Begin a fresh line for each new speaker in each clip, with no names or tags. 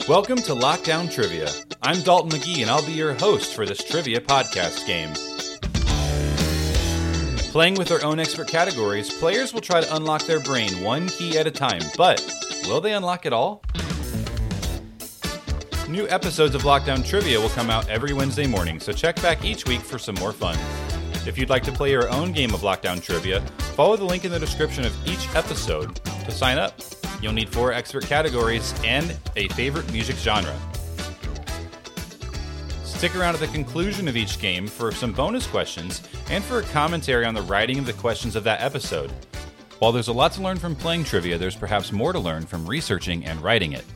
Welcome to Lockdown Trivia. I'm Dalton McGee, and I'll be your host for this trivia podcast game. Playing with their own expert categories, players will try to unlock their brain one key at a time, but will they unlock it all? New episodes of Lockdown Trivia will come out every Wednesday morning, so check back each week for some more fun. If you'd like to play your own game of Lockdown Trivia, follow the link in the description of each episode to sign up. You'll need 4 expert categories and a favorite music genre. Stick around at the conclusion of each game for some bonus questions and for a commentary on the writing of the questions of that episode. While there's a lot to learn from playing trivia, there's perhaps more to learn from researching and writing it.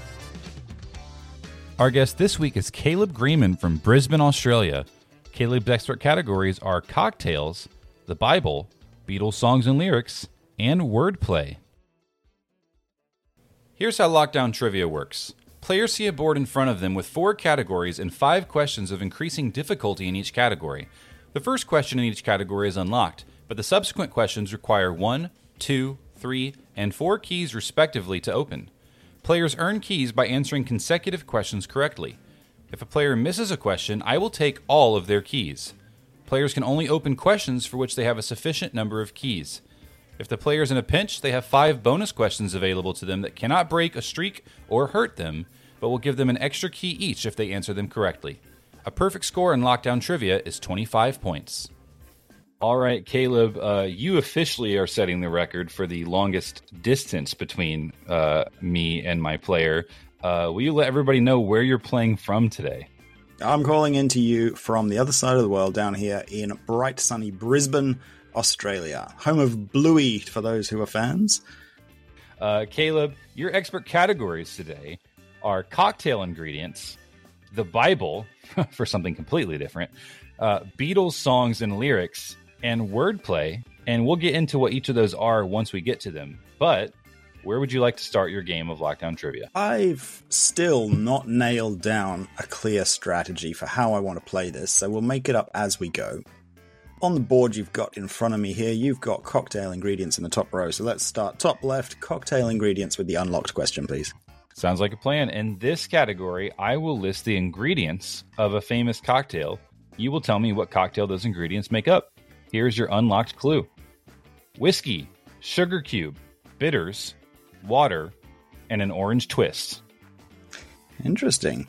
Our guest this week is Caleb Greeman from Brisbane, Australia. Caleb's expert categories are cocktails, the Bible, Beatles songs and lyrics, and wordplay. Here's how Lockdown Trivia works. Players see a board in front of them with 4 categories and 5 questions of increasing difficulty in each category. The first question in each category is unlocked, but the subsequent questions require 1, 2, 3, and 4 keys respectively to open. Players earn keys by answering consecutive questions correctly. If a player misses a question, I will take all of their keys. Players can only open questions for which they have a sufficient number of keys. If the player is in a pinch, they have 5 bonus questions available to them that cannot break a streak or hurt them, but will give them an extra key each if they answer them correctly. A perfect score in Lockdown Trivia is 25 points. All right, Caleb, you officially are setting the record for the longest distance between me and my player. Will you let everybody know where you're playing from today?
I'm calling in to you from the other side of the world down here in bright, sunny Brisbane, Australia, home of Bluey for those who are fans.
Caleb, your expert categories today are cocktail ingredients, the Bible, for something completely different, Beatles songs and lyrics, and wordplay, and we'll get into what each of those are once we get to them. But where would you like to start your game of Lockdown Trivia?
I've still not nailed down a clear strategy for how I want to play this, so we'll make it up as we go. On the board you've got in front of me here, you've got cocktail ingredients in the top row. So let's start top left, cocktail ingredients with the unlocked question, please.
Sounds like a plan. In this category, I will list the ingredients of a famous cocktail. You will tell me what cocktail those ingredients make up. Here's your unlocked clue. Whiskey, sugar cube, bitters, water, and an orange twist.
Interesting.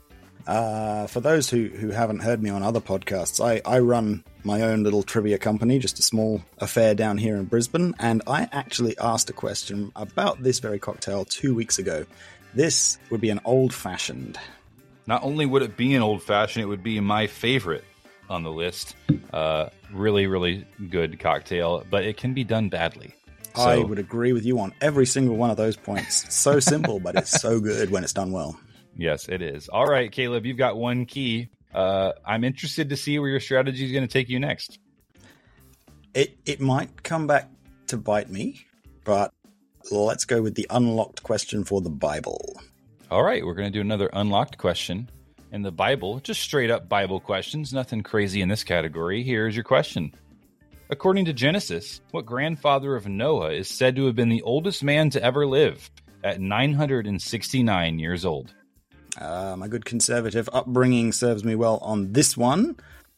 For those who haven't heard me on other podcasts, I run my own little trivia company, just a small affair down here in Brisbane, and I actually asked a question about this very cocktail 2 weeks ago. This would be an old-fashioned.
Not only would it be an old-fashioned, it would be my favorite on the list. Really, really good cocktail, but it can be done badly. So,
I would agree with you on every single one of those points. So simple, but it's so good when it's done well.
Yes, it is. All right, Caleb, you've got 1 key. I'm interested to see where your strategy is going to take you next.
It might come back to bite me, but let's go with the unlocked question for the Bible.
All right, we're going to do another unlocked question in the Bible. Just straight up Bible questions, nothing crazy in this category. Here's your question. According to Genesis, what grandfather of Noah is said to have been the oldest man to ever live at 969 years old?
My good conservative upbringing serves me well on this one.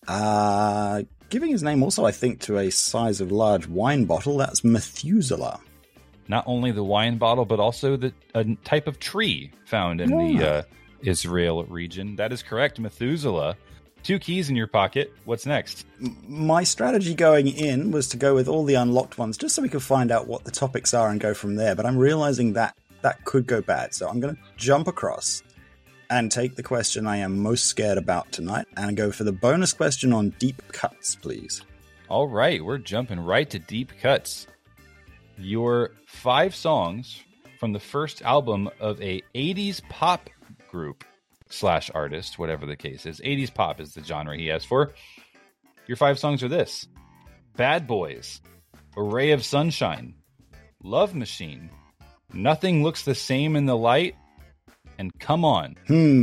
Giving his name also, I think, to a size of large wine bottle, that's Methuselah.
Not only the wine bottle, but also a type of tree found in the Israel region. That is correct, Methuselah. 2 keys in your pocket. What's next?
My strategy going in was to go with all the unlocked ones, just so we could find out what the topics are and go from there. But I'm realizing that could go bad. So I'm going to jump across and take the question I am most scared about tonight and go for the bonus question on deep cuts, please.
All right, we're jumping right to deep cuts. Your 5 songs from the first album of a 80s pop group / artist, whatever the case is. 80s pop is the genre he asked for. Your 5 songs are this: Bad Boys, A Ray of Sunshine, Love Machine, Nothing Looks the Same in the Light, and Come On.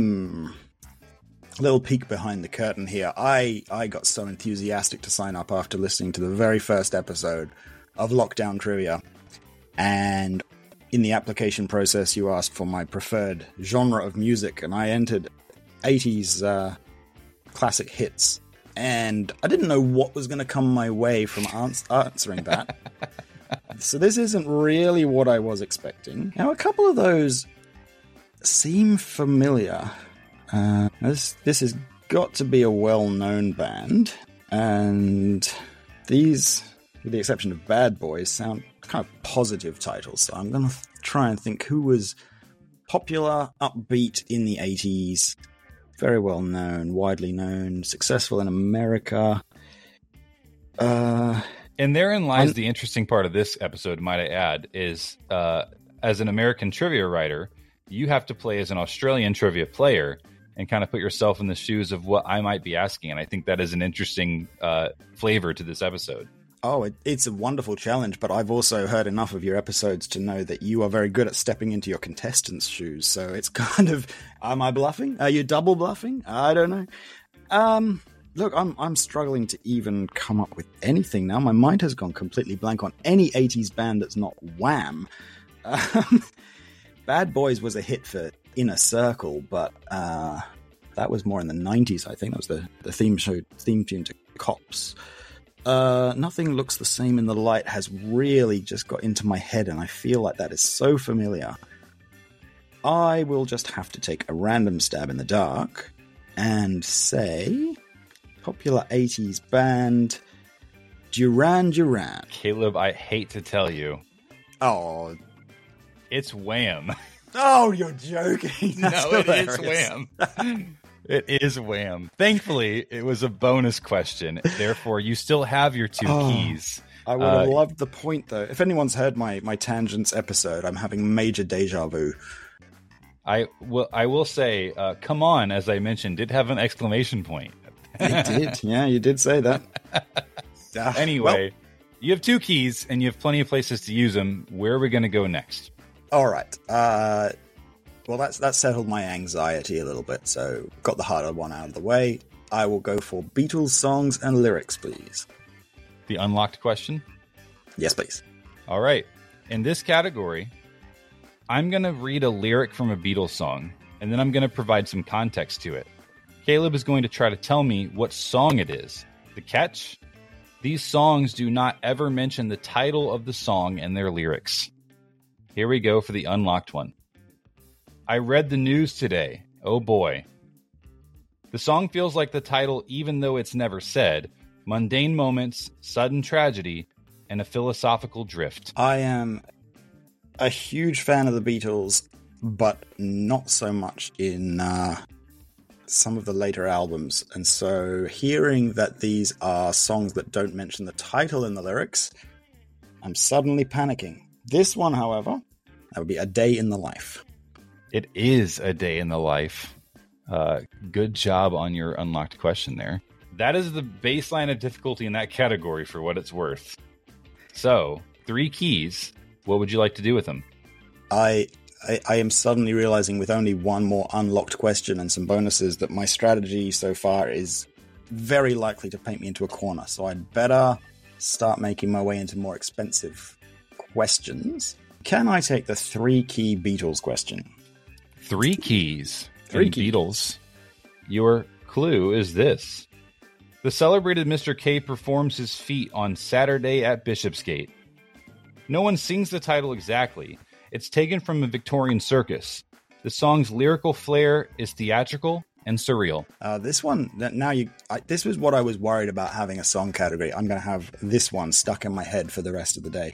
Little peek behind the curtain here. I got so enthusiastic to sign up after listening to the very first episode of Lockdown Trivia. And in the application process, you asked for my preferred genre of music, and I entered 80s classic hits. And I didn't know what was going to come my way from answering that. So this isn't really what I was expecting. Now, a couple of those seem familiar. This has got to be a well-known band. And these, with the exception of Bad Boys, sound kind of positive titles. So I'm going to try and think who was popular, upbeat in the 80s, very well known, widely known, successful in America.
And therein lies the interesting part of this episode, might I add, is as an American trivia writer, you have to play as an Australian trivia player and kind of put yourself in the shoes of what I might be asking. And I think that is an interesting flavor to this episode.
Oh, it's a wonderful challenge, but I've also heard enough of your episodes to know that you are very good at stepping into your contestants' shoes. So it's kind of, am I bluffing? Are you double bluffing? I don't know. Look, I'm struggling to even come up with anything now. My mind has gone completely blank on any 80s band that's not Wham. Bad Boys was a hit for Inner Circle, but that was more in the 90s, I think. That was the theme tune to Cops. Nothing Looks the Same in the Light has really just got into my head, and I feel like that is so familiar. I will just have to take a random stab in the dark and say popular 80s band Duran Duran.
Caleb, I hate to tell you.
Oh,
it's Wham.
Oh, you're joking. That's
no,
hilarious.
It is Wham. It is Wham. Thankfully, it was a bonus question. Therefore, you still have your two keys.
I would have loved the point, though. If anyone's heard my Tangents episode, I'm having major deja vu.
I will say, come on, as I mentioned, did have an exclamation point.
It did. Yeah, you did say that.
Anyway, you have two keys, and you have plenty of places to use them. Where are we going to go next?
All right. Well, that settled my anxiety a little bit, so got the harder one out of the way. I will go for Beatles songs and lyrics, please.
The unlocked question?
Yes, please.
All right. In this category, I'm going to read a lyric from a Beatles song, and then I'm going to provide some context to it. Caleb is going to try to tell me what song it is. The catch? These songs do not ever mention the title of the song and their lyrics. Here we go for the unlocked one. I read the news today. Oh boy. The song feels like the title even though it's never said. Mundane moments, sudden tragedy, and a philosophical drift.
I am a huge fan of the Beatles, but not so much in some of the later albums. And so hearing that these are songs that don't mention the title in the lyrics, I'm suddenly panicking. This one, however, that would be A Day in the Life.
It is A Day in the Life. Good job on your unlocked question there. That is the baseline of difficulty in that category for what it's worth. So, 3 keys. What would you like to do with them?
I am suddenly realizing with only one more unlocked question and some bonuses that my strategy so far is very likely to paint me into a corner. So I'd better start making my way into more expensive questions. Can I take the 3-key Beatles question?
3 keys.
3 keys.
Beatles. Your clue is this. The celebrated Mr. K performs his feat on Saturday at Bishopsgate. No one sings the title exactly. It's taken from a Victorian circus. The song's lyrical flair is theatrical and surreal.
This one, this was what I was worried about having a song category. I'm going to have this one stuck in my head for the rest of the day.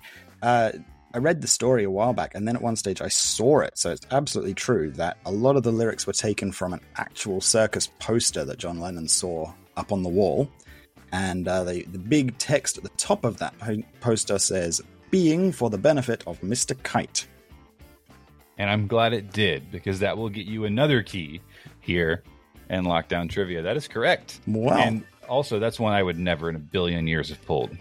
I read the story a while back, and then at one stage I saw it, so it's absolutely true that a lot of the lyrics were taken from an actual circus poster that John Lennon saw up on the wall, and the big text at the top of that poster says, "Being for the benefit of Mr. Kite."
And I'm glad it did, because that will get you another key here in Lockdown Trivia. That is correct.
Wow.
And also, that's one I would never in a billion years have pulled.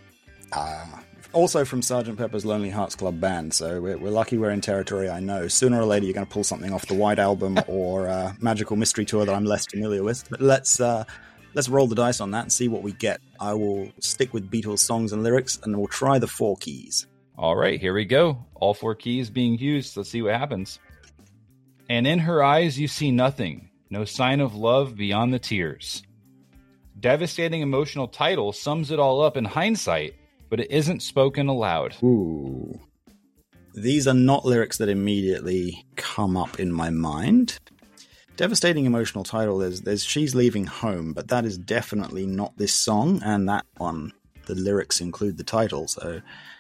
Also from Sgt. Pepper's Lonely Hearts Club Band, so we're lucky we're in territory I know. Sooner or later you're going to pull something off the White Album or Magical Mystery Tour that I'm less familiar with. But let's roll the dice on that and see what we get. I will stick with Beatles songs and lyrics, and we'll try the 4 keys.
All right, here we go. All 4 keys being used. Let's see what happens. And in her eyes you see nothing, no sign of love beyond the tears. Devastating emotional title sums it all up in hindsight, but it isn't spoken aloud.
Ooh. These are not lyrics that immediately come up in my mind. Devastating emotional title, there's She's Leaving Home, but that is definitely not this song, and that one, the lyrics include the title, so...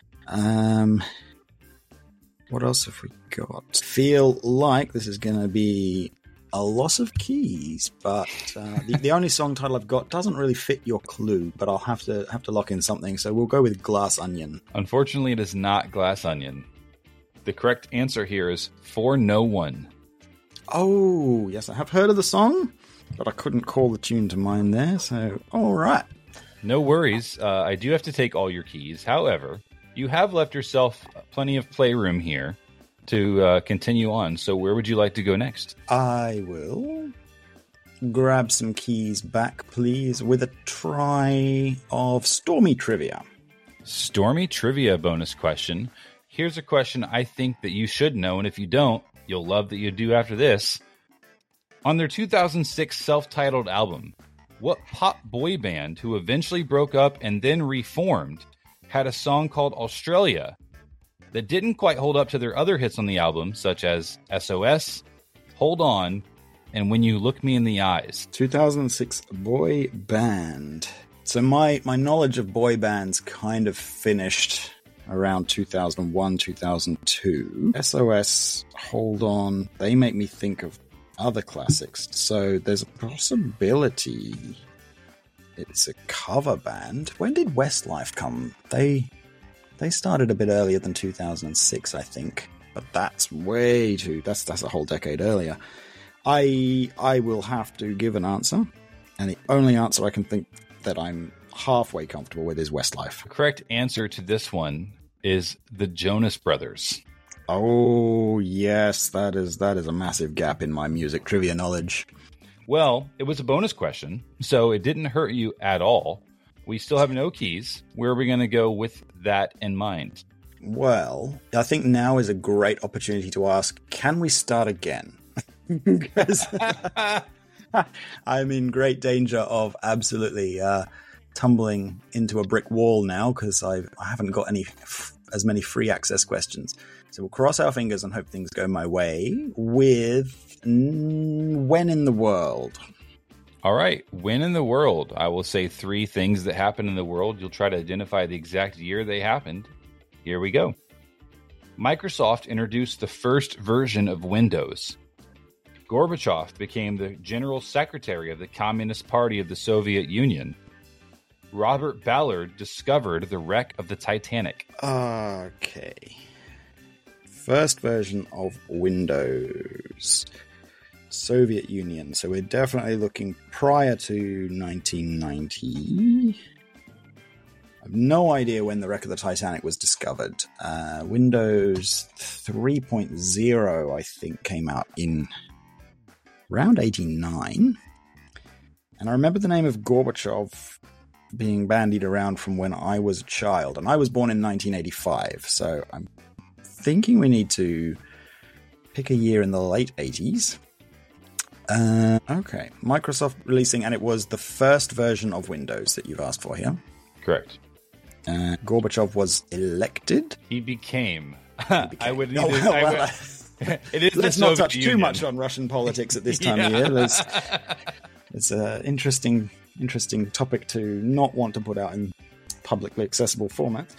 what else have we got? Feel like this is going to be a loss of keys, but the only song title I've got doesn't really fit your clue, but I'll have to lock in something, so we'll go with Glass Onion.
Unfortunately, it is not Glass Onion. The correct answer here is For No One.
Oh, yes, I have heard of the song, but I couldn't call the tune to mind there, so all right.
No worries. I do have to take all your keys. However, you have left yourself plenty of playroom here to continue on. So where would you like to go next?
I will grab some keys back, please, with a try of Stormy Trivia.
Stormy Trivia bonus question. Here's a question I think that you should know, and if you don't, you'll love that you do after this. On their 2006 self-titled album, what pop boy band who eventually broke up and then reformed had a song called Australia that didn't quite hold up to their other hits on the album, such as SOS, Hold On, and When You Look Me in the Eyes?
2006 boy band. So my knowledge of boy bands kind of finished around 2001, 2002. SOS, Hold On, they make me think of other classics. So there's a possibility it's a cover band. When did Westlife come? They started a bit earlier than 2006, I think. But that's way too... That's a whole decade earlier. I will have to give an answer. And the only answer I can think that I'm halfway comfortable with is Westlife.
The correct answer to this one is the Jonas Brothers.
Oh, yes. That is a massive gap in my music trivia knowledge.
Well, it was a bonus question, so it didn't hurt you at all. We still have no keys. Where are we going to go with that in mind?
Well, I think now is a great opportunity to ask, can we start again? Because I'm in great danger of absolutely tumbling into a brick wall now because I haven't got as many free access questions. So we'll cross our fingers and hope things go my way with When in the World.
All right. When in the world? I will say 3 things that happened in the world. You'll try to identify the exact year they happened. Here we go. Microsoft introduced the first version of Windows. Gorbachev became the General Secretary of the Communist Party of the Soviet Union. Robert Ballard discovered the wreck of the Titanic.
Okay. First version of Windows. Soviet Union. So we're definitely looking prior to 1990. I have no idea when the wreck of the Titanic was discovered. Windows 3.0, I think, came out in around 89. And I remember the name of Gorbachev being bandied around from when I was a child. And I was born in 1985, so I'm thinking we need to pick a year in the late 80s. Okay, Microsoft releasing, and it was the first version of Windows that you've asked for here.
Correct.
Gorbachev was elected.
He became.
I
would.
It is. Let's not touch too much on Russian politics at this time of year. It's an interesting topic to not want to put out in publicly accessible formats.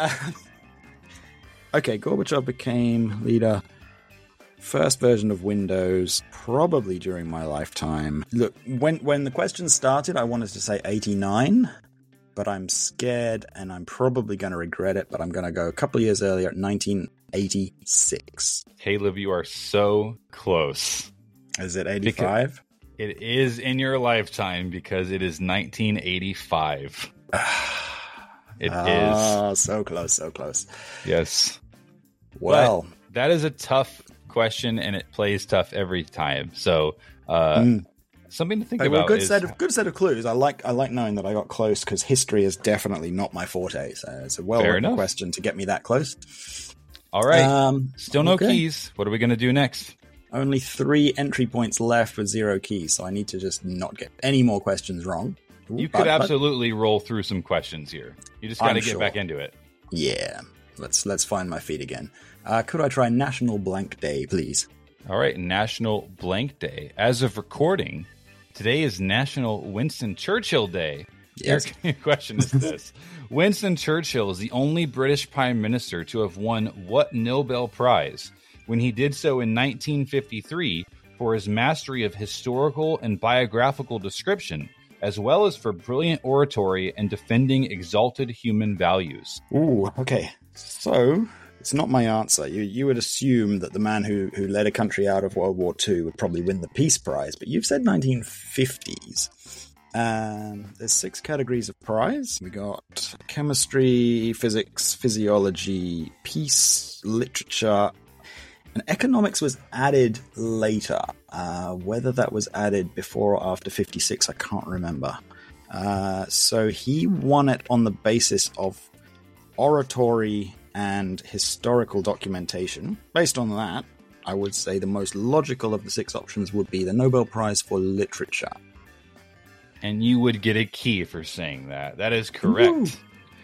Okay, Gorbachev became leader. First version of Windows, probably during my lifetime. Look, when the question started, I wanted to say 89, but I'm scared and I'm probably going to regret it, but I'm going to go a couple of years earlier, 1986.
Caleb, you are so close.
Is it 85?
It is in your lifetime because it is 1985. It is.
So close, so close.
Yes.
Well.
But that is a tough question, and it plays tough every time. So Something to think
Well,
about.
good set of clues. I like knowing that I got close because history is definitely not my forte. So it's a well-written question to get me that close.
All right. Still no
okay.
keys. What are we going to do next?
Only 3 entry points left with 0 keys, so I need to just not get any more questions wrong.
You could absolutely roll through some questions here. You just got to get back into it.
Yeah. Let's find my feet again. Could I try National Blank Day, please?
All right. National Blank Day. As of recording, today is National Winston Churchill Day.
Yes.
Your question is this. Winston Churchill is the only British Prime Minister to have won what Nobel Prize when he did so in 1953 for his mastery of historical and biographical description, as well as for brilliant oratory and defending exalted human values?
Ooh, okay. So, it's not my answer. You would assume that the man who led a country out of World War II would probably win the Peace Prize, but you've said 1950s. There's 6 categories of prize. We got chemistry, physics, physiology, peace, literature, and economics was added later. Whether that was added before or after 56, I can't remember. So he won it on the basis of oratory and historical documentation. Based on that, I would say the most logical of the 6 options would be the Nobel Prize for Literature.
And you would get a key for saying that. That is correct.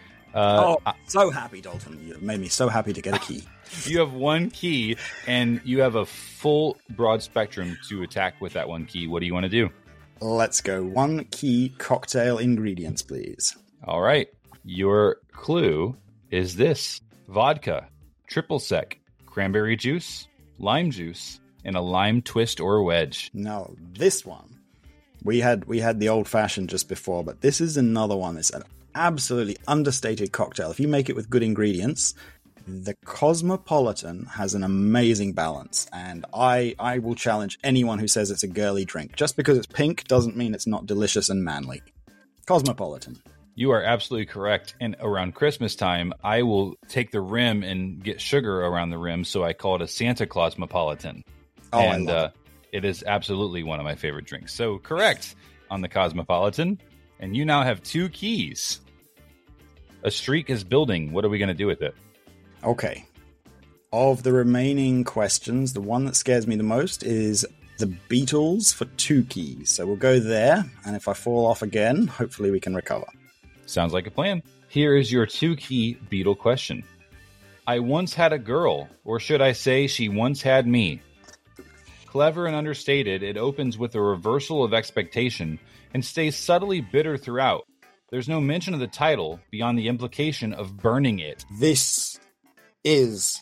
So happy, Dalton. You made me so happy to get a key.
You have 1 key, and you have a full broad spectrum to attack with that 1 key. What do you want to do?
Let's go. 1 key cocktail ingredients, please.
All right. Your clue is this: vodka, triple sec, cranberry juice, lime juice, and a lime twist or wedge.
No, this one. We had the old-fashioned just before, but this is another one. It's an absolutely understated cocktail. If you make it with good ingredients, the Cosmopolitan has an amazing balance, and I will challenge anyone who says it's a girly drink. Just because it's pink doesn't mean it's not delicious and manly. Cosmopolitan.
You are absolutely correct. And around Christmas time, I will take the rim and get sugar around the rim, so I call it a Santa Clausmopolitan.
Oh, and, I love it.
It is absolutely one of my favorite drinks. So correct on the Cosmopolitan. And you now have 2 keys. A streak is building. What are we going to do with it?
Okay. Of the remaining questions, the one that scares me the most is the Beatles for 2 keys. So we'll go there. And if I fall off again, hopefully we can recover.
Sounds like a plan. Here is your 2-key Beatle question. I once had a girl, or should I say she once had me. Clever and understated, it opens with a reversal of expectation and stays subtly bitter throughout. There's no mention of the title beyond the implication of burning it.
This is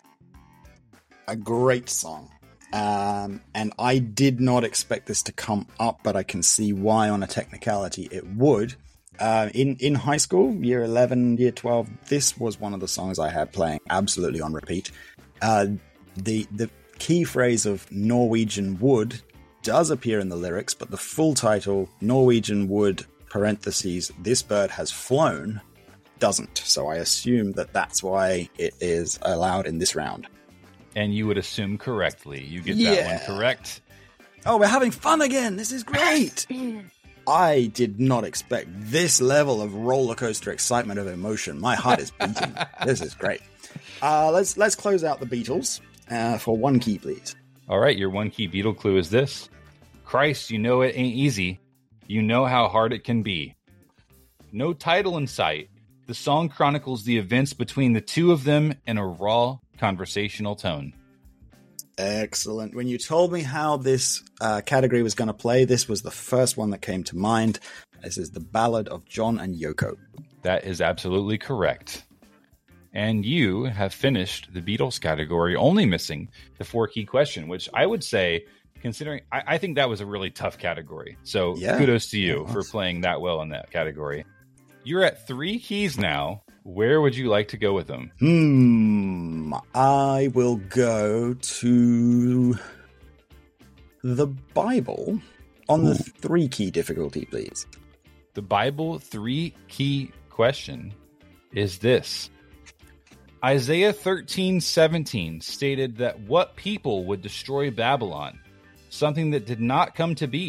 a great song. And I did not expect this to come up, but I can see why on a technicality it would. In high school, year 11, year 12, this was one of the songs I had playing absolutely on repeat. The key phrase of Norwegian wood does appear in the lyrics, but the full title, Norwegian wood, parentheses, this bird has flown, doesn't. So I assume that that's why it is allowed in this round.
And you would assume correctly. You get that one correct.
Oh, we're having fun again. This is great. I did not expect this level of roller coaster excitement of emotion. My heart is beating. This is great. Let's close out the Beatles for 1 key, please.
All right, your 1-key Beatle clue is this. Christ, you know it ain't easy. You know how hard it can be. No title in sight. The song chronicles the events between the 2 of them in a raw, conversational tone.
Excellent. When you told me how this category was going to play, this was the first one that came to mind. This is the Ballad of John and Yoko.
That is absolutely correct. And you have finished the Beatles category, only missing the 4-key question, which I would say, considering, I think that was a really tough category. So kudos to you for playing that well in that category. You're at 3 keys now. Where would you like to go with them?
I will go to the Bible on the 3-key difficulty, please.
The Bible 3-key question is this. Isaiah 13:17 stated that what people would destroy Babylon, something that did not come to be,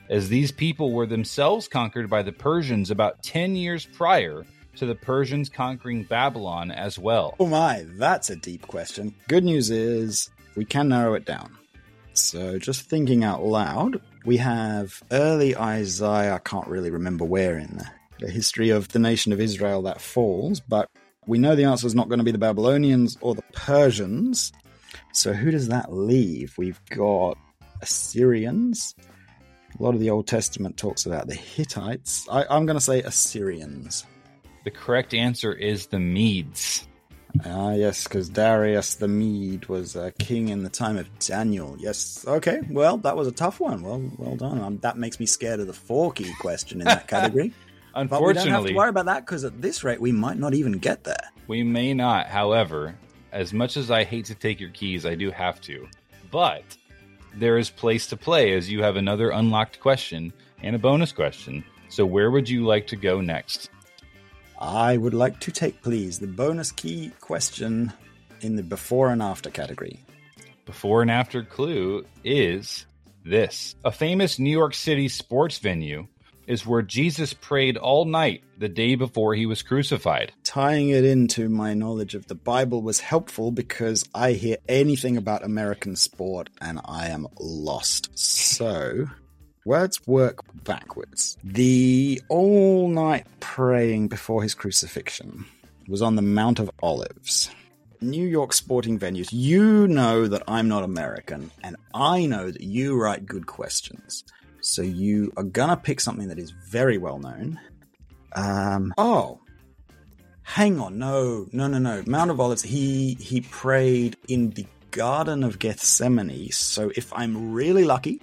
as these people were themselves conquered by the Persians about 10 years prior to the Persians conquering Babylon as well?
Oh my, that's a deep question. Good news is we can narrow it down. So just thinking out loud, we have early Isaiah. I can't really remember where in the history of the nation of Israel that falls, but we know the answer is not going to be the Babylonians or the Persians. So who does that leave? We've got Assyrians. A lot of the Old Testament talks about the Hittites. I'm going to say Assyrians.
The correct answer is the Medes.
Ah, yes, because Darius the Mede was a king in the time of Daniel. Yes, okay, well, that was a tough one. Well done. That makes me scared of the 4-key question in that category.
Unfortunately,
but we don't have to worry about that, because at this rate, we might not even get there.
We may not. However, as much as I hate to take your keys, I do have to. But there is place to play, as you have another unlocked question and a bonus question. So where would you like to go next?
I would like to take, please, the bonus key question in the before and after category.
Before and after clue is this. A famous New York City sports venue is where Jesus prayed all night the day before he was crucified.
Tying it into my knowledge of the Bible was helpful, because I hear anything about American sport and I am lost. So let's work backwards. The all-night praying before his crucifixion was on the Mount of Olives. New York sporting venues. You know that I'm not American, and I know that you write good questions. So you are gonna pick something that is very well known. Oh, hang on. No. Mount of Olives. He prayed in the Garden of Gethsemane. So if I'm really lucky,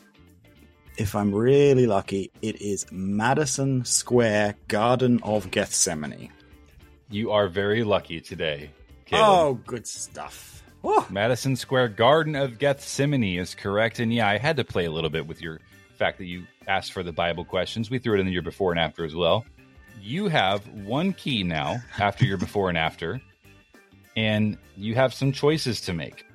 it is Madison Square Garden of Gethsemane.
You are very lucky today, Caleb.
Oh, good stuff. Oh.
Madison Square Garden of Gethsemane is correct. And yeah, I had to play a little bit with your fact that you asked for the Bible questions. We threw it in the year before and after as well. You have 1 key now after your before and after, and you have some choices to make.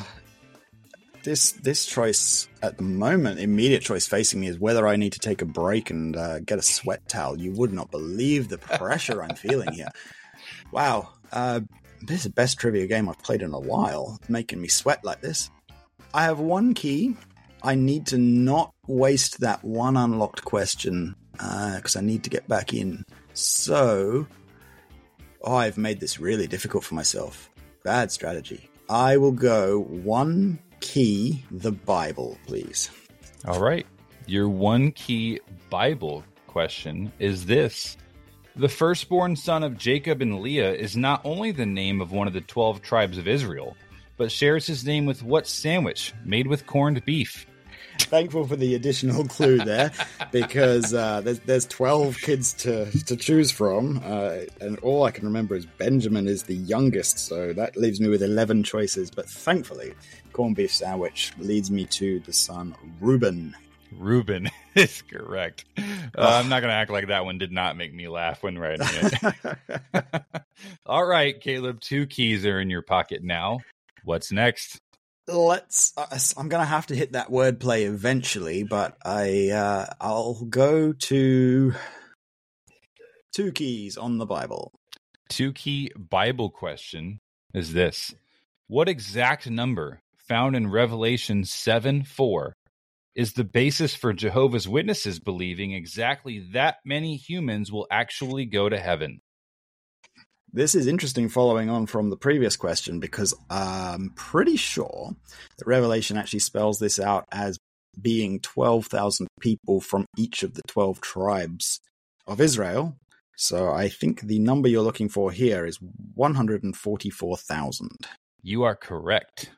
This choice at the moment, immediate choice facing me, is whether I need to take a break and get a sweat towel. You would not believe the pressure I'm feeling here. Wow, this is the best trivia game I've played in a while. It's making me sweat like this. I have 1 key. I need to not waste that 1 unlocked question, because I need to get back in. So, I've made this really difficult for myself. Bad strategy. I will go 1 key, the Bible, please.
All right. Your 1 key Bible question is this. The firstborn son of Jacob and Leah is not only the name of one of the 12 tribes of Israel, but shares his name with what sandwich made with corned beef?
Thankful for the additional clue there, because there's 12 kids to choose from, and all I can remember is Benjamin is the youngest, so that leaves me with 11 choices. But thankfully, corned beef sandwich leads me to the son Reuben.
Reuben is correct. I'm not going to act like that one did not make me laugh when writing it. All right, Caleb, 2 keys are in your pocket now. What's next?
I'm going to have to hit that wordplay eventually, but I'll go to 2 keys on the Bible.
2 key Bible question is this. What exact number found in Revelation 7:4 is the basis for Jehovah's Witnesses believing exactly that many humans will actually go to heaven?
This is interesting, following on from the previous question, because I'm pretty sure that Revelation actually spells this out as being 12,000 people from each of the 12 tribes of Israel. So I think the number you're looking for here is 144,000.
You are correct.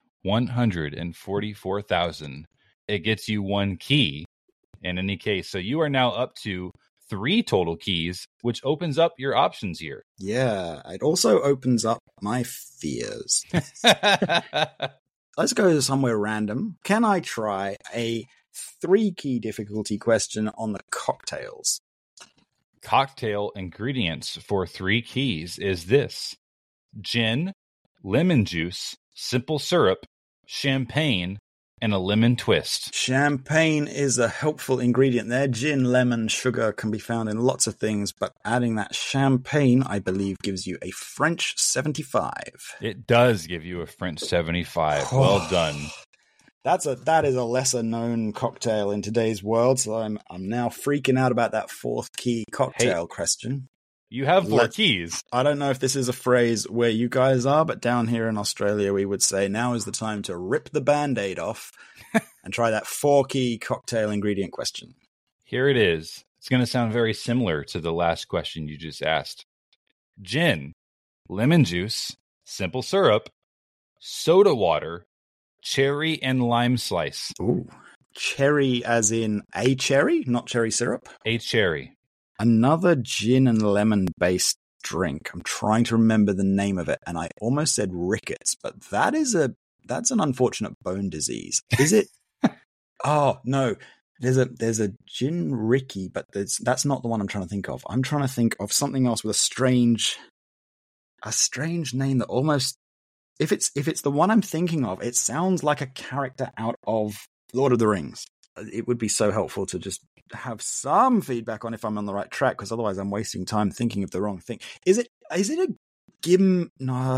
144,000. It gets you 1 key in any case. So you are now up to 3 total keys, which opens up your options here.
Yeah, it also opens up my fears. Let's go somewhere random. Can I try a 3-key difficulty question on the cocktails?
Cocktail ingredients for 3 keys is this. Gin, lemon juice, simple syrup, champagne, and a lemon twist.
Champagne is a helpful ingredient there. Gin, lemon, sugar can be found in lots of things, but adding that champagne, I believe, gives you a French 75.
It does give you a French 75. Well done.
That is a lesser known cocktail in today's world, so I'm now freaking out about that fourth key cocktail question.
You have 4 keys.
I don't know if this is a phrase where you guys are, but down here in Australia, we would say now is the time to rip the Band-Aid off and try that 4-key cocktail ingredient question.
Here it is. It's going to sound very similar to the last question you just asked. Gin, lemon juice, simple syrup, soda water, cherry and lime slice.
Ooh. Cherry as in a cherry, not cherry syrup?
A cherry.
Another gin and lemon-based drink. I'm trying to remember the name of it, and I almost said rickets, but that's an unfortunate bone disease. Is it? Oh, no. There's a gin Ricky, but that's not the one I'm trying to think of. I'm trying to think of something else with a strange name that almost, if it's the one I'm thinking of, it sounds like a character out of Lord of the Rings. It would be so helpful to just have some feedback on if I'm on the right track, because otherwise I'm wasting time thinking of the wrong thing. Is it a gimlet?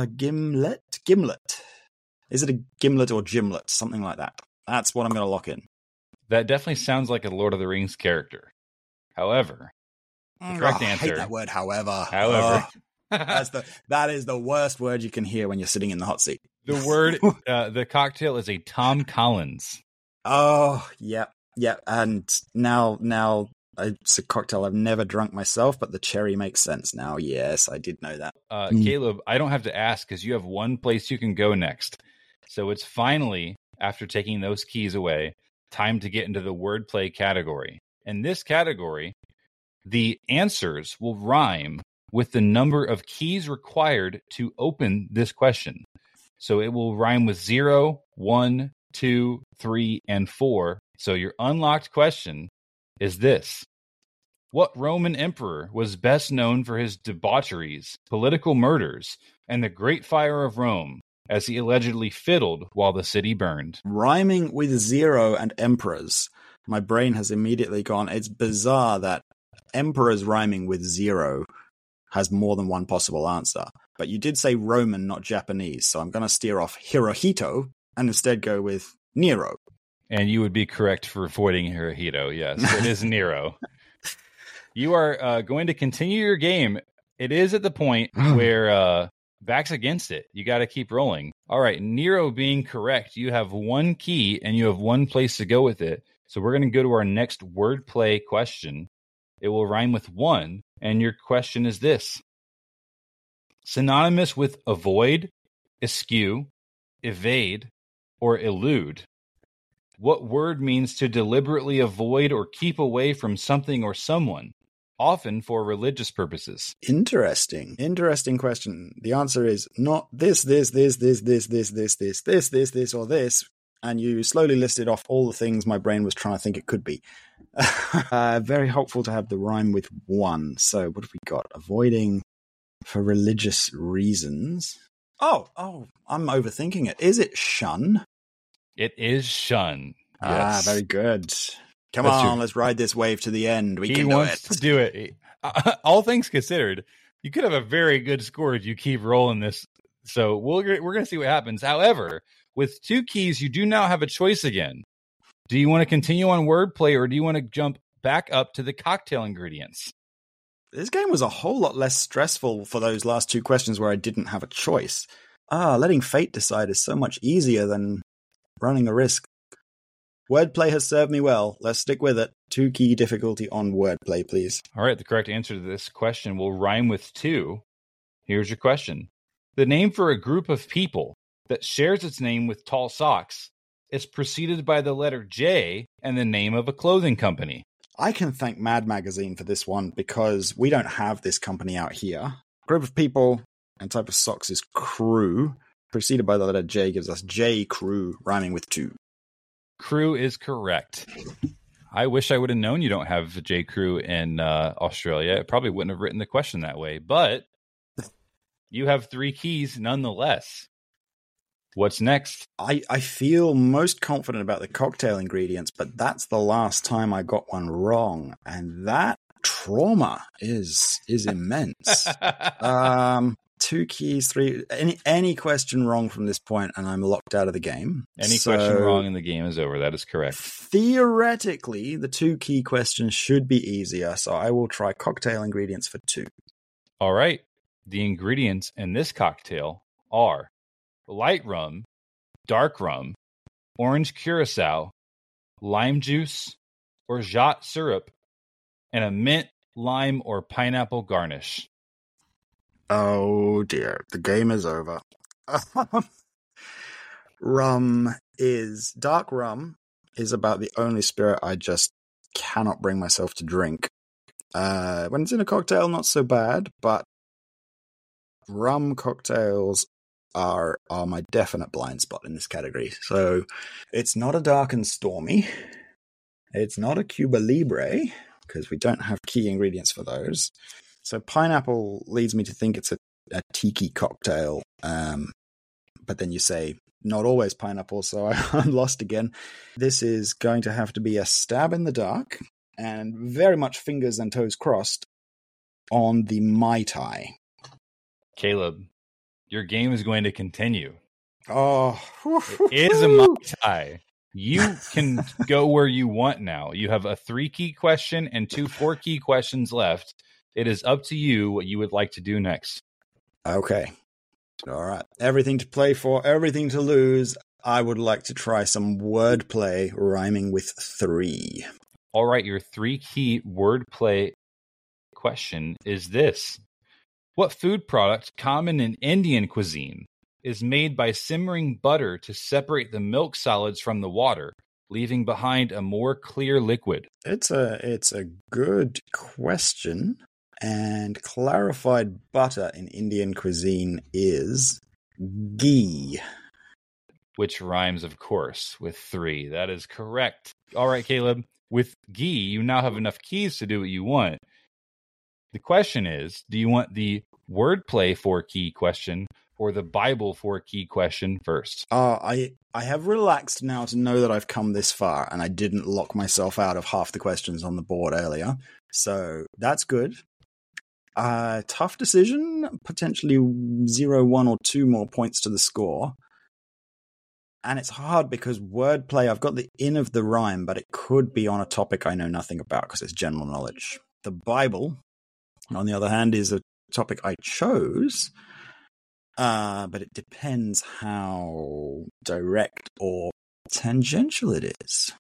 Is it a gimlet or gimlet? Something like that. That's what I'm going to lock in.
That definitely sounds like a Lord of the Rings character. However, the correct answer.
I hate that word, however. That is the worst word you can hear when you're sitting in the hot seat.
The word, the cocktail is a Tom Collins.
Oh, yeah. And now it's a cocktail I've never drunk myself, but the cherry makes sense now. Yes, I did know that.
Caleb, I don't have to ask because you have one place you can go next. So it's finally, after taking those keys away, time to get into the wordplay category. In this category, the answers will rhyme with the number of keys required to open this question. So it will rhyme with 0, 1, 2, 3, and 4. So your unlocked question is this. What Roman emperor was best known for his debaucheries, political murders, and the Great Fire of Rome, as he allegedly fiddled while the city burned?
Rhyming with 0 and emperors. My brain has immediately gone, it's bizarre that emperors rhyming with 0 has more than one possible answer. But you did say Roman, not Japanese, so I'm going to steer off Hirohito and instead go with Nero.
And you would be correct for avoiding Hirohito, yes. It is Nero. You are going to continue your game. It is at the point where back's against it. You got to keep rolling. All right, Nero being correct, you have one key and you have one place to go with it. So we're going to go to our next wordplay question. It will rhyme with 1, and your question is this. Synonymous with avoid, eschew, evade, or elude. What word means to deliberately avoid or keep away from something or someone, often for religious purposes?
Interesting question. The answer is not this, or this. And you slowly listed off all the things my brain was trying to think it could be. Very helpful to have the rhyme with 1. So what have we got? Avoiding for religious reasons. Oh, I'm overthinking it. Is it shun?
It is shun. Yes.
Very good. Come on, let's ride this wave to the end. We can do it. He
wants to do it. All things considered, you could have a very good score if you keep rolling this. So we're going to see what happens. However, with 2 keys, you do now have a choice again. Do you want to continue on wordplay, or do you want to jump back up to the cocktail ingredients?
This game was a whole lot less stressful for those last 2 questions where I didn't have a choice. Letting fate decide is so much easier than running a risk. Wordplay has served me well. Let's stick with it. 2 key difficulty on wordplay, please.
All right, the correct answer to this question will rhyme with 2. Here's your question. The name for a group of people that shares its name with tall socks is preceded by the letter J and the name of a clothing company.
I can thank Mad Magazine for this one because we don't have this company out here. Group of people and type of socks is crew. Preceded by the letter J gives us J Crew, rhyming with 2.
Crew is correct. I wish I would have known you don't have J Crew in Australia. I probably wouldn't have written the question that way, but you have 3 keys nonetheless. What's next?
I feel most confident about the cocktail ingredients, but that's the last time I got one wrong, and that trauma is immense. 2 keys, 3 any question wrong from this point, and I'm locked out of the game.
Any question wrong and the game is over. That is correct.
Theoretically, the 2 key questions should be easier, so I will try cocktail ingredients for 2.
All right. The ingredients in this cocktail are light rum, dark rum, orange curacao, lime juice, orgeat syrup, and a mint, lime, or pineapple garnish.
Oh dear, the game is over. Dark rum is about the only spirit I just cannot bring myself to drink. When it's in a cocktail, not so bad, but rum cocktails are my definite blind spot in this category. So it's not a dark and stormy. It's not a Cuba Libre, because we don't have key ingredients for those. So pineapple leads me to think it's a tiki cocktail. But then you say, not always pineapple, so I'm lost again. This is going to have to be a stab in the dark, and very much fingers and toes crossed on the Mai Tai.
Caleb, your game is going to continue.
Oh,
it is a Mai Tai. You can go where you want now. You have a 3-key question and 2 4-key questions left. It is up to you what you would like to do next.
Okay. All right. Everything to play for, everything to lose. I would like to try some wordplay rhyming with 3.
All right. Your 3-key wordplay question is this. What food product common in Indian cuisine is made by simmering butter to separate the milk solids from the water, leaving behind a more clear liquid?
It's a good question. And clarified butter in Indian cuisine is ghee.
Which rhymes, of course, with 3. That is correct. All right, Caleb. With ghee, you now have enough keys to do what you want. The question is, do you want the wordplay 4-key question or the Bible 4-key question first?
I have relaxed now to know that I've come this far, and I didn't lock myself out of half the questions on the board earlier. So that's good. Tough decision, potentially 0, 1, or 2 more points to the score. And it's hard because wordplay, I've got the in of the rhyme, but it could be on a topic I know nothing about because it's general knowledge. The Bible, on the other hand, is a topic I chose, but it depends how direct or tangential it is.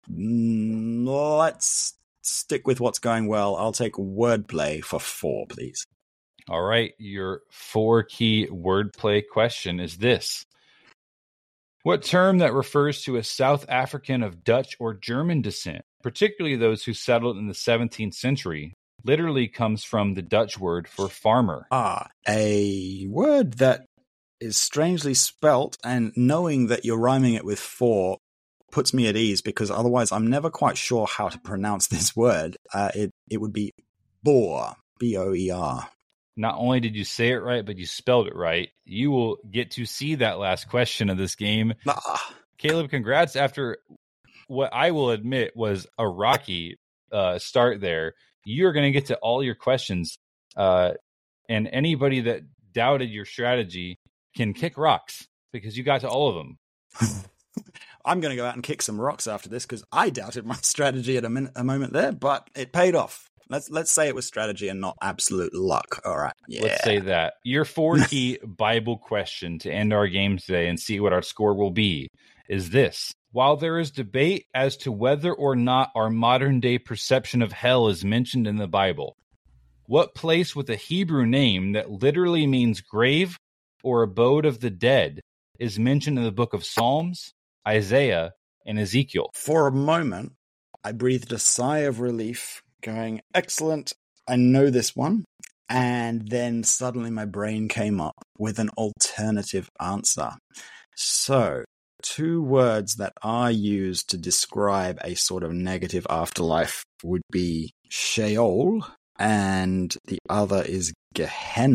Let's stick with what's going well. I'll take wordplay for 4, please.
All right. Your 4-key wordplay question is this. What term that refers to a South African of Dutch or German descent, particularly those who settled in the 17th century, literally comes from the Dutch word for farmer?
A word that is strangely spelt, and knowing that you're rhyming it with 4 puts me at ease, because otherwise I'm never quite sure how to pronounce this word. It would be boer, B-O-E-R.
Not only did you say it right, but you spelled it right. You will get to see that last question of this game. Caleb, congrats. After what I will admit was a rocky start there, you're going to get to all your questions. And anybody that doubted your strategy can kick rocks because you got to all of them.
I'm going to go out and kick some rocks after this because I doubted my strategy at a moment there, but it paid off. Let's say it was strategy and not absolute luck. All right. Yeah.
Let's say that. Your 4-key Bible question to end our game today and see what our score will be is this. While there is debate as to whether or not our modern-day perception of hell is mentioned in the Bible, what place with a Hebrew name that literally means grave or abode of the dead is mentioned in the book of Psalms, Isaiah, and Ezekiel?
For a moment, I breathed a sigh of relief, going, excellent, I know this one. And then suddenly my brain came up with an alternative answer. So, 2 words that are used to describe a sort of negative afterlife would be Sheol, and the other is Gehenna.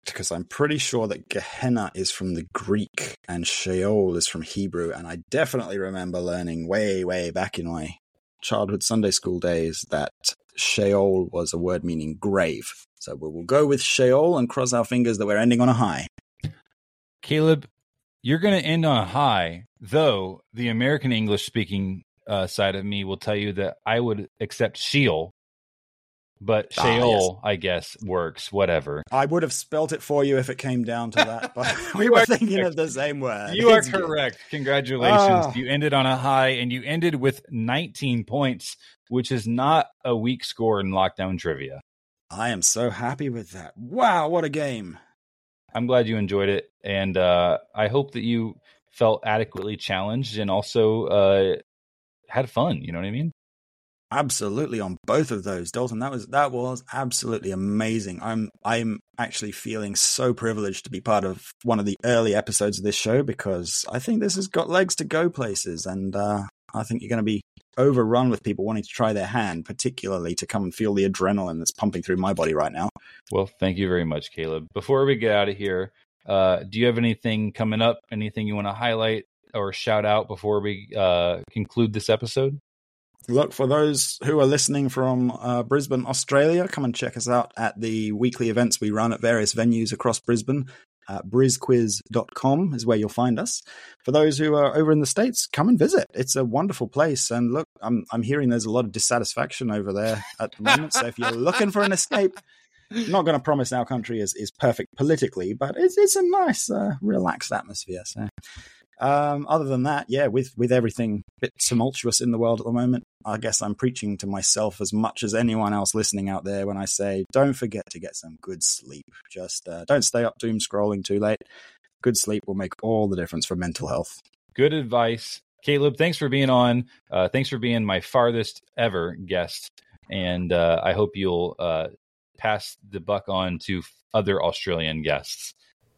because I'm pretty sure that Gehenna is from the Greek and Sheol is from Hebrew. And I definitely remember learning way, way back in my childhood Sunday school days that Sheol was a word meaning grave. So we will go with Sheol and cross our fingers that we're ending on a high.
Caleb, you're going to end on a high, though the American English-speaking side of me will tell you that I would accept Sheol, but Sheol, yes, I guess, works, whatever.
I would have spelt it for you if it came down to that, but we were thinking of the same word.
You are correct. Good. Congratulations. You ended on a high, and you ended with 19 points, which is not a weak score in Lockdown Trivia.
I am so happy with that. Wow, what a game.
I'm glad you enjoyed it, and I hope that you felt adequately challenged and also had fun. You know what I mean?
Absolutely, on both of those, Dalton. That was absolutely amazing. I'm actually feeling so privileged to be part of one of the early episodes of this show, because I think this has got legs to go places, and I think you're going to be overrun with people wanting to try their hand, particularly to come and feel the adrenaline that's pumping through my body right now.
Well, thank you very much, Caleb. Before we get out of here, do you have anything coming up? Anything you want to highlight or shout out before we conclude this episode?
Look, for those who are listening from Brisbane, Australia, come and check us out at the weekly events we run at various venues across Brisbane. BrizQuiz.com is where you'll find us. For those who are over in the States, come and visit. It's a wonderful place. And look, I'm hearing there's a lot of dissatisfaction over there at the moment. So if you're looking for an escape, I'm not going to promise our country is perfect politically, but it's a nice, relaxed atmosphere. So other than that, yeah, with everything a bit tumultuous in the world at the moment, I guess I'm preaching to myself as much as anyone else listening out there when I say, don't forget to get some good sleep. Just don't stay up doom scrolling too late. Good sleep will make all the difference for mental health.
Good advice. Caleb, thanks for being on. Thanks for being my farthest ever guest. And I hope you'll pass the buck on to other Australian guests.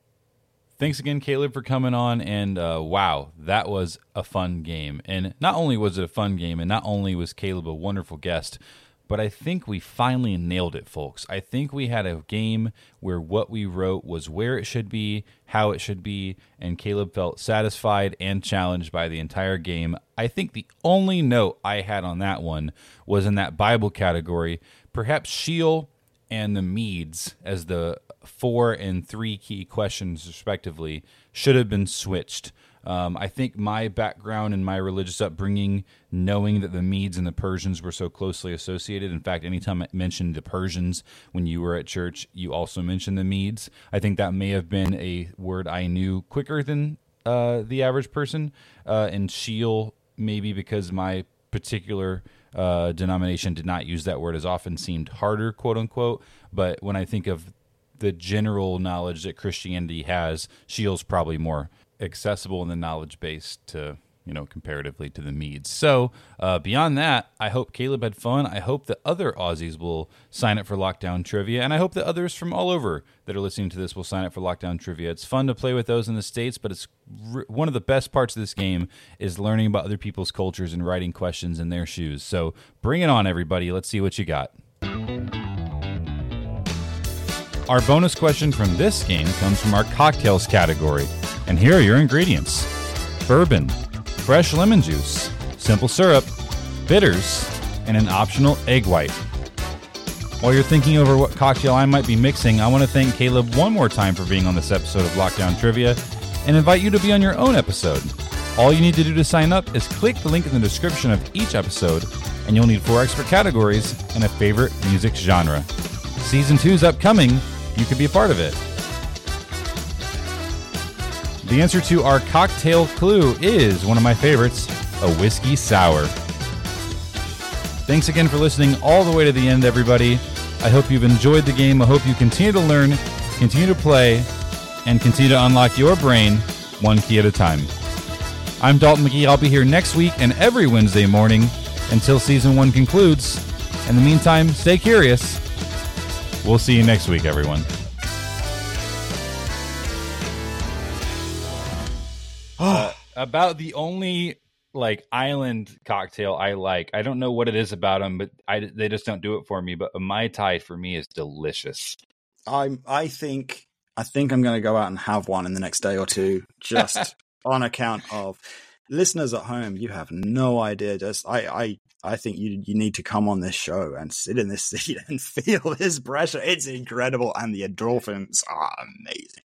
Thanks again, Caleb, for coming on, and wow, that was a fun game. And not only was it a fun game, and not only was Caleb a wonderful guest, but I think we finally nailed it, folks. I think we had a game where what we wrote was where it should be, how it should be, and Caleb felt satisfied and challenged by the entire game. I think the only note I had on that one was in that Bible category, perhaps Sheol and the Medes as the 4 and 3 key questions, respectively, should have been switched. I think my background and my religious upbringing, knowing that the Medes and the Persians were so closely associated, in fact, anytime I mentioned the Persians when you were at church, you also mentioned the Medes. I think that may have been a word I knew quicker than the average person. And Sheol, maybe because my particular denomination did not use that word as often, seemed harder, quote unquote. But when I think of the general knowledge that Christianity has, Sheol's probably more accessible in the knowledge base to, comparatively to the Medes. So beyond that, I hope Caleb had fun. I hope that other Aussies will sign up for Lockdown Trivia, and I hope that others from all over that are listening to this will sign up for Lockdown Trivia. It's fun to play with those in the States, but it's one of the best parts of this game is learning about other people's cultures and writing questions in their shoes. So bring it on, everybody. Let's see what you got. Our bonus question from this game comes from our cocktails category, and here are your ingredients: bourbon, fresh lemon juice, simple syrup, bitters, and an optional egg white. While you're thinking over what cocktail I might be mixing, I want to thank Caleb one more time for being on this episode of Lockdown Trivia and invite you to be on your own episode. All you need to do to sign up is click the link in the description of each episode, and you'll need 4 expert categories and a favorite music genre. Season 2 is upcoming. You could be a part of it. The answer to our cocktail clue is one of my favorites, a whiskey sour. Thanks again for listening all the way to the end, everybody. I hope you've enjoyed the game. I hope you continue to learn, continue to play, and continue to unlock your brain one key at a time. I'm Dalton McGee. I'll be here next week and every Wednesday morning until Season 1 concludes. In the meantime, stay curious. We'll see you next week, everyone. About the only island cocktail I like. I don't know what it is about them, but they just don't do it for me. But a Mai Tai for me is delicious.
I think I think I'm going to go out and have one in the next day or two, just on account of listeners at home. You have no idea. Just I think you need to come on this show and sit in this seat and feel this pressure. It's incredible, and the endorphins are amazing.